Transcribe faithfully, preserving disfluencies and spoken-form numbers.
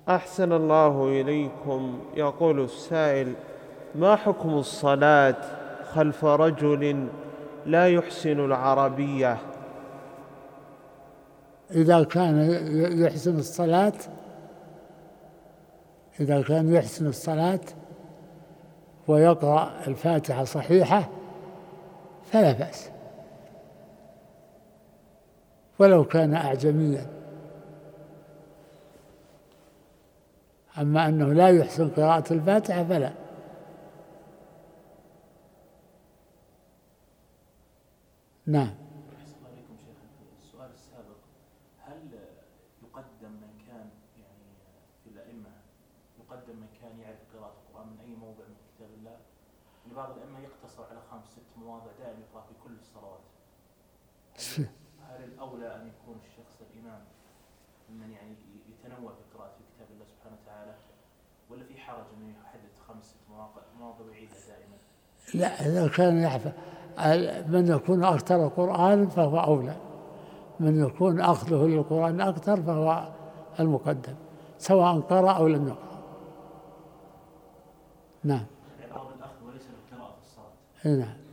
أحسن الله إليكم. يقول السائل: ما حكم الصلاة خلف رجل لا يحسن العربية؟ إذا كان يحسن الصلاة إذا كان يحسن الصلاة ويقرأ الفاتحة صحيحة فلا بأس، ولو كان أعجميا. أما أنه لا يحسن قراءة الفاتحة فلا. نعم. أحسن الله عليكم شيخ. السؤال السابق: هل يقدم من كان يعني في الأئمة يقدم من كان يعرف قراءة القرآن من أي موضع من كتاب الله؟ لبعض الأئمة يقتصر على خمس ست مواضع دائما يقرأ في كل الصلوات. هل الأولى أن يكون الشخص الإمام ممن يعني يتنوع في قراءة في كتاب الله سبحانه وتعالى، ولا في حرج أنه يحدد خمس ست مواضع ويعيدها دائما؟ لا، إذا كان يحفظ من يكون أكثر قرآن فهو أولى، من يكون أخذه للقرآن أكثر فهو المقدم، سواء قرأ أو لم يقرأ. نعم. يعني الأخذ وليس القراءة في الصلاة. نعم.